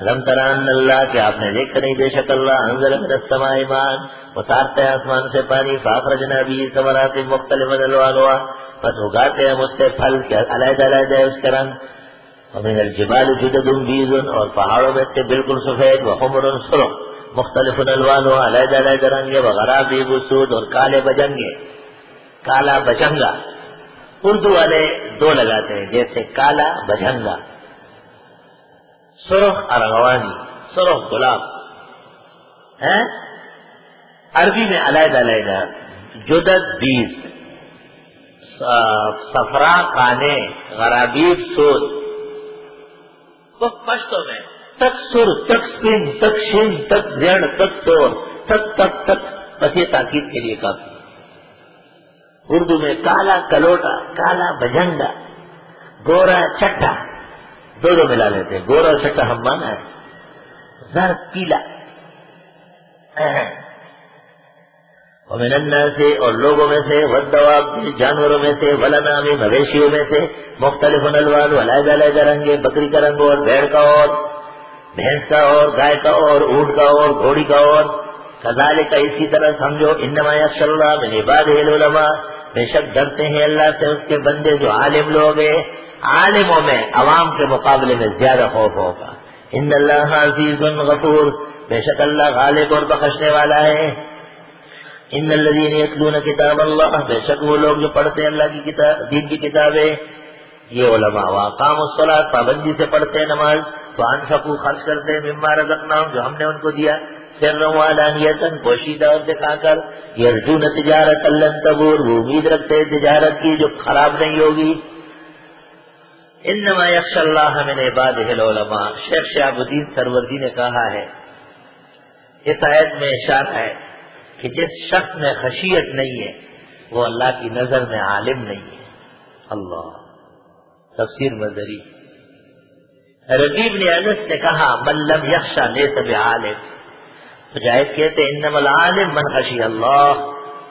لم تران اللہ کہ آپ نے دیکھا نہیں بے شک اللہ انزل من السماء ماء اتارتے ہیں آسمان سے پانی فاخرجنا به ثمرات مختلف الوانها پس اگاتے ہیں مجھ سے پھل کیا علیحدہ علیحدہ ہے اس کا رنگ ومن الجبال جدد بیض اور پہاڑوں میں سے بالکل سفید وحمر سرخ مختلف الوانها علیحدہ علیحدہ رنگ وغرابیب سود اور کالے بجنگے کالا بجنگا اردو والے دو لگاتے ہیں جیسے کالا بجنگا سرخ ارغوانی سرخ گلاب ہے عربی میں علیحدہ علیحدہ جدد بیض صفرا کانے غرابیب سود پشتوں میں تک سر تک سپن تک شین تک زیڑ تک تور تک تک تک پسی تاکید کے لیے کافی اردو میں کالا کلوٹا کالا بجنگا گورا چٹا دو ملا لیتے گورا اور چٹا ہم مانا ہے زرد پیلا ومن الناس اور لوگوں میں سے والدواب جانوروں میں سے والانعام مویشیوں میں سے مختلف الوان علیحدہ علیحدہ رنگے بکری کا رنگ اور بھیڑ کا اور بھینس کا اور گائے کا اور اونٹ کا اور گھوڑی کا اور کذالک اسی طرح سمجھو انما یخشی اللہ من عبادہ العلماء بے شک ڈرتے ہیں اللہ سے اس کے بندے جو عالم لوگ ہیں عالموں میں عوام کے مقابلے میں زیادہ خوف ہوگا ان اللہ عزیز غفور بے شک اللہ غالب اور بخشنے والا ہے ان الذین یتلون کتاب اللہ بے شک وہ لوگ جو پڑھتے ہیں اللہ کی کتاب دین کی کتابیں یہ علماء واقاموا الصلاۃ پابندی سے پڑھتے ہیں نماز وانفقوا خرچ کرتے ہیں مما رزقناہم جو ہم نے ان کو دیا سرا وعلانیۃ پوشیدہ اور دکھا کر یرجون تجارت لن تبور وہ امید رکھتے ہیں تجارت کی جو خراب نہیں ہوگی انما یخشی اللہ من عبادہ العلماء شیخ شہاب الدین سروردی نے کہا ہے اس آیت میں اشارہ ہے کہ جس شخص میں خشیت نہیں ہے وہ اللہ کی نظر میں عالم نہیں ہے اللہ تفسیر مظہری ربیع بن انس نے کہا من لم یخشی لیس بعالم مجاہد کہتے انما العالم من خشی اللہ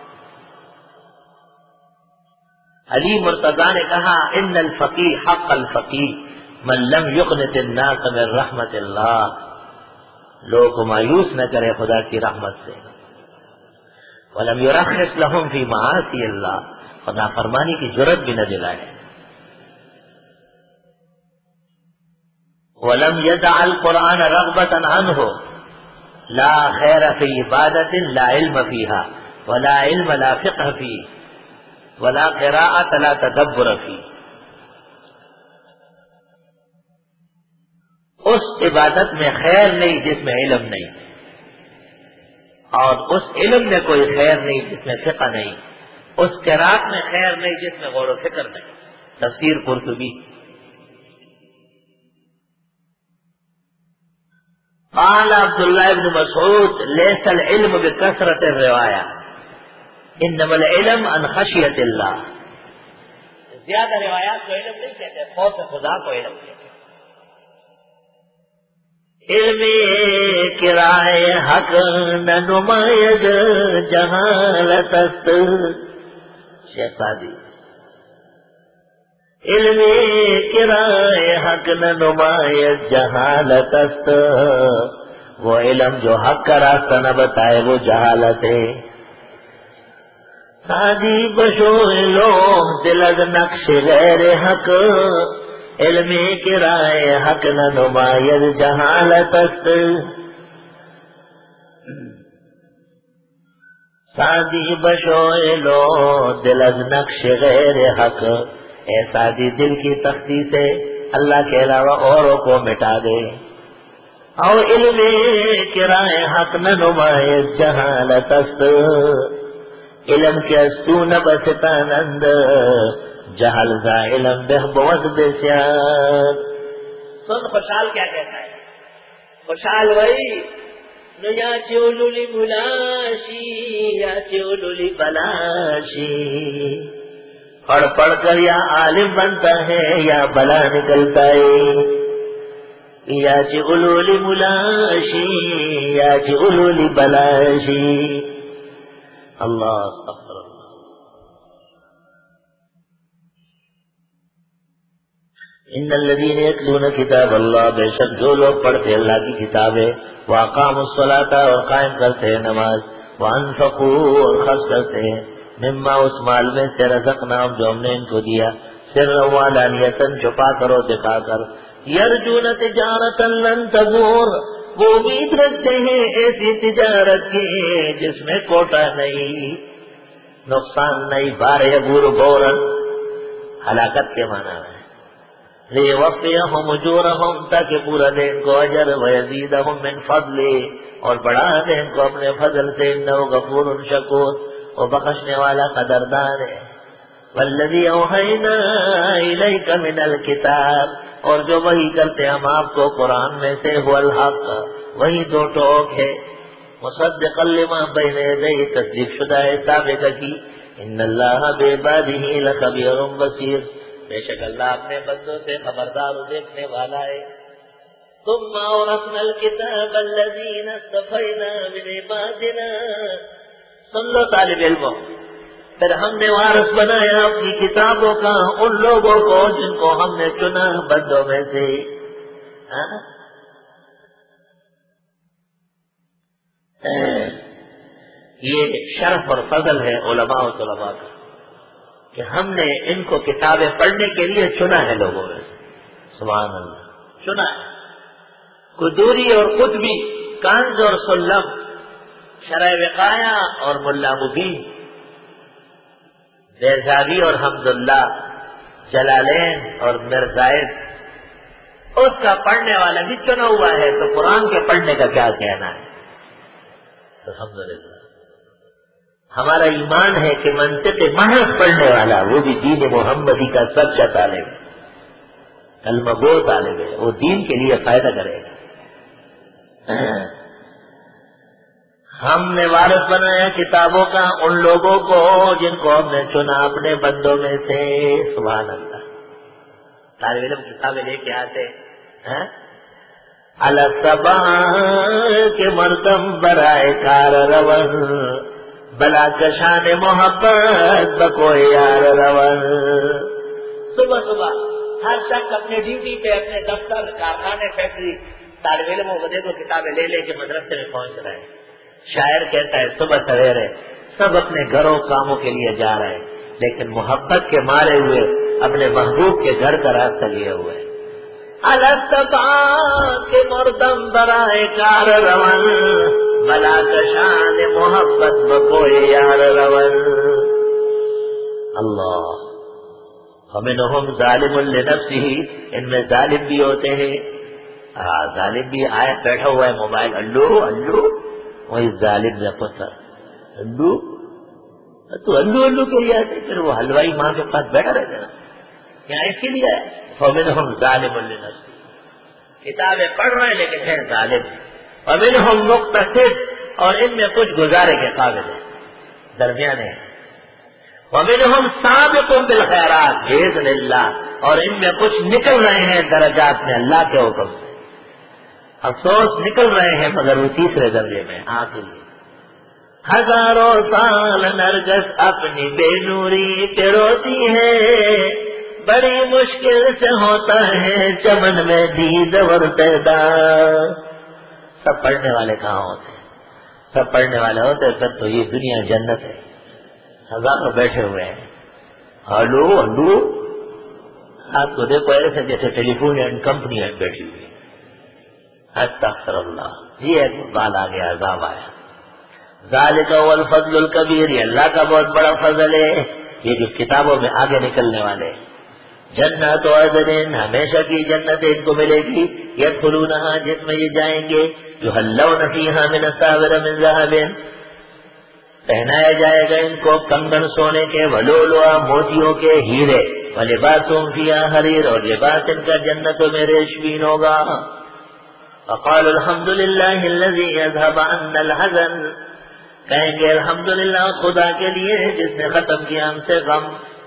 علی مرتضی نے کہا ان الفقیہ حق الفقیہ من لم یقنط الناس من رحمت اللہ لوگوں کو مایوس نہ کرے خدا کی رحمت سے ولم یرخص لهم فی معاصی اللہ اور نافرمانی کی جرأت بھی نہ دلائے ولم يدع القرآن رغبة عنه لا خیر فی عبادت لا علم فیها ولا علم لا فقہ فیہ ولا قراءۃ لا تدبر فیہ اس عبادت میں خیر نہیں جس میں علم نہیں اور اس علم میں کوئی خیر نہیں جس میں فقہ نہیں اس قراءت میں خیر نہیں جس میں غور و فکر نہیں تفسیر قرطبی قال عبداللہ ابن مسعود لیس العلم بکثرت الروایہ انما العلم عن خشیت اللہ زیادہ روایات کو علم نہیں کہتے خوف خدا کو علم کہتے علم کرائے حق نہ نماید جہالت است شیخ سعدی علم کرائے حق نہ نماید جہالت است وہ علم جو حق کا راستہ نہ بتائے وہ جہالت ہے سادی بشو لوگ دل از نقش غیر حق علم کرائے حق نہ نماید جہالت است سادی بشو لوگ دل از نقش غیر حق اے سادی دل کی تختی سے اللہ کے علاوہ اوروں کو مٹا دے اور علم کرائے حق نہ نماید جہالت است علم کے استو نہ بستا نند جہل ذا علم بہ بہت بسیار سن خوشحال کیا کہتا ہے خوشحال وہی نو یا چولولی بلاشی یا چولولی بلاشی پڑھ پڑھ کر یا عالم بنتا ہے یا بلا نکلتا ہے یا چولولی ملاشی یا چولولی بلاشی اللہ استغفر اللہ ان الذین یتلون کتاب اللہ، بے شک جو لوگ پڑھتے اللہ کی کتابیں، واقاموا الصلاۃ اور قائم کرتے ہیں نماز، وانفقوا اور خرچ کرتے ہیں، مما اس مال میں سے رزقناہم جو ہم نے ان کو دیا، سرا وعلانیۃ چھپا کر اور دکھا کر، یرجون تجارۃ لن تبور وہ امید رکھتے ہیں ایسی تجارت کی جس میں کوٹا نہیں، نقصان نہیں، بار یبور بورن ہلاکت کے معنی ہے، لِيُوَفِّيَهُمْ أُجُورَهُمْ تاکہ پورا دے ان کو اجر، وَيَزِيدَهُمْ مِنْ فَضْلِهِ اور بڑھا دے ان کو اپنے فضل سے، إِنَّهُ غَفُورٌ شَكُورٌ وہ بخشنے والا قدردان ہے۔ وَالَّذِي أَوْحَيْنَا إِلَيْكَ مِنَ الْكِتَابِ اور جو وحی کرتے ہم آپ کو قرآن میں سے، هُوَ الْحَقُّ وہی دو ٹوک ہے، مصدقا لما بین یدیہ تصدیق شدہ ہے سابقہ کی، ان اللہ بعبادہ لخبیر بصیر بے شک اللہ اپنے بندوں سے خبردار و دیکھنے والا ہے۔ ثم اورثنا الكتاب الذین اصطفینا من عبادنا سن لو طالب علموں، پھر ہم نے وارث بنایا اپنی کتابوں کا ان لوگوں کو جن کو ہم نے چنا بندوں میں سے۔ یہ شرف اور فضل ہے علماء و طلباء کا کہ ہم نے ان کو کتابیں پڑھنے کے لیے چنا ہے لوگوں میں، سبحان اللہ، چنا ہے۔ قدوری اور قطبی، کانز اور سلم، شرح وقایا اور ملا مبین، بیزاوی اور حمداللہ، جلالین اور مرزائد، اس کا پڑھنے والا بھی چنا ہوا ہے، تو قرآن کے پڑھنے کا کیا کہنا ہے؟ الحمدللہ ہمارا ایمان ہے کہ منطق محض پڑھنے والا وہ بھی دین محمدی کا سچا طالب ہے، کلمہ گو طالب ہے، وہ دین کے لیے فائدہ کرے گا۔ ہم نے وارث بنایا کتابوں کا ان لوگوں کو جن کو ہم نے چنا اپنے بندوں میں سے، سبحان اللہ۔ طالب علم کتابیں لے کے آتے ہیں، الصبا کے مردم برائے کار رون بلا کشان محبت بکو یار رون۔ صبح صبح ہر شخص اپنے ڈیوٹی پہ، اپنے دفتر، کارخانے، فیکٹری، طالب علموں کو دیکھو کتابیں لے لے کے مدرسے میں پہنچ رہے ہیں۔ شاعر کہتا ہے صبح سویرے سب اپنے گھروں کاموں کے لیے جا رہے ہیں، لیکن محبت کے مارے ہوئے اپنے محبوب کے گھر کا راستہ لیے ہوئے۔ الصبا کے مردم برائے کار رون بلا کشان محبت بکوئے یار رون۔ اللہ ومنہم ظالم لنفسہ، ان میں ظالم بھی ہوتے ہیں، ظالم بھی آیا بیٹھا ہوا ہے موبائل، الو الو، وہی ظالم نے پتھر الو تو الو الو کے لیے آتے، پھر وہ حلوائی ماں کے پاس بیٹھا رہتا نا، یہاں اس کے لیے آیا۔ ومنہم ظالم لنفسہ، کتابیں پڑھ رہے ہیں لیکن ہے ظالم۔ ومنہم مقتصد، اور ان میں کچھ گزارے کے قابل ہے، درمیانے ہیں۔ ومنہم سابق بالخیرات باذن اللہ، اور ان میں کچھ نکل رہے ہیں درجات میں اللہ کے حکم سے، افسوس نکل رہے ہیں مگر وہ تیسرے درجے میں، آخری۔ ہزاروں سال نرگس اپنی بے نوری پہ روتی ہے، بڑی مشکل سے ہوتا ہے چمن میں دید ور پیدا۔ سب پڑھنے والے کہاں ہوتے ہیں؟ سب پڑھنے والے ہوتے ہیں پھر تو یہ دنیا جنت ہے۔ ہزاروں بیٹھے ہوئے ہیں، ہلو ہلو، آپ کو دیکھو ایسے جیسے ٹیلی فون اینڈ کمپنی بیٹھی ہوئی ہے۔ استغفر اللہ، یہ ایک بال آ گیا، عذاب آیا۔ ذالک هو الفضل الکبیر، یہ اللہ کا بہت بڑا فضل ہے، یہ جو کتابوں میں آگے نکلنے والے۔ جنت عدن، ہمیشہ کی جنت ان کو ملے گی، یدخلونہا، جس میں یہ جائیں گے، یحلون فیہا من اساور من ذہب، پہنایا جائے گا ان کو کنگن سونے کے، ولؤلؤا، موتیوں کے، ہیرے، ولباسہم فیہا حریر، اور لباس ان کا جنتوں میں ریشمین ہوگا۔ وقال الحمدللہ الذی اذھب عنا الحزن، کہیں گے الحمدللہ خدا کے لیے جس نے ختم کیا ہم سے غم۔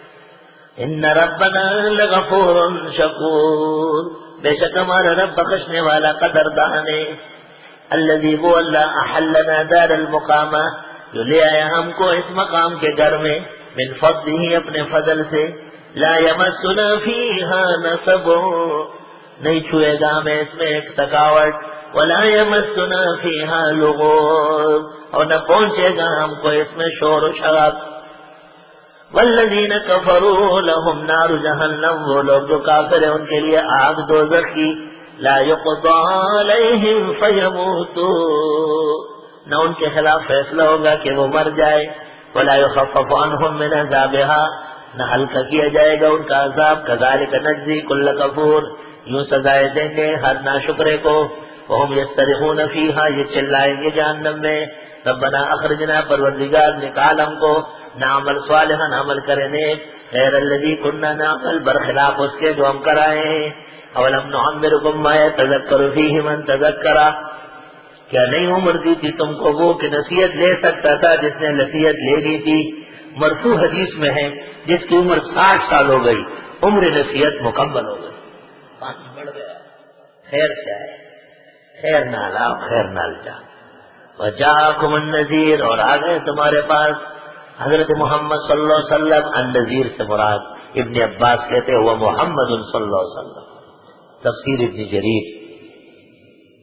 ان ربنا لغفور شکور، بے شک ہمارا رب بخشنے والا قدردان ہے۔ الذی وہ اللہ احلنا دار المقامہ، جو لے آیا ہم کو اس مقام کے گھر میں، من فضلہ، اپنے فضل سے، لا یمسنا فیہا نصب، نہیں چھوئے گا ہمیں اس میں ایک تھکاوٹ، ولا یمسنا فیہا لغوب، اور نہ پہنچے گا ہم کو اس میں شور و شراب۔ والذین کفروا لہم نار جہنم، وہ لوگ جو کافر ہیں ان کے لیے آگ دوزخ کی، لا یقضی علیہم فیموتوا، نہ ان کے خلاف فیصلہ ہوگا کہ وہ مر جائے، ولا یخفف عنہم من عذابها، نہ ہلکا کیا جائے گا ان کا عذاب، کذالک نجزی کل کفور، یوں سزائے دیں گے ہر ناشکرے کو، وہم یصطرخون فیہا، یہ چلائیں گے جہنم میں، ربنا اخرجنا، پروردگار نکال ہم کو، نعمل صالحا، عمل کرے نیک، غیر الذی کننا نعمل، برخلاف اس کے جو ہم کرائے ہیں، اولم نعمرکم ما یتذکر فیہ من تذکر، کیا نہیں عمر دی تھی تم کو وہ کہ نصیحت لے سکتا تھا جس نے نصیحت لے لی تھی؟ مرفوع حدیث میں ہے جس کی عمر 60 سال ہو گئی، عمر نصیحت مکمل ہو گئی، پانی بڑھ گیا، خیر سے آئے، خیر نہ لاؤ خیر نہ جا، وجاءکم النذیر، اور آ گئے تمہارے پاس حضرت محمد صلی اللہ علیہ وسلم۔ النذیر سے مراد ابن عباس کہتے ہیں وہ محمد صلی اللہ علیہ وسلم، تفسیر ابن جریر۔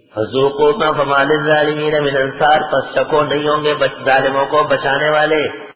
فذوقوا ما فما للظالمین من انصار، پس چکو نہیں ہوں گے ظالموں کو بچانے والے۔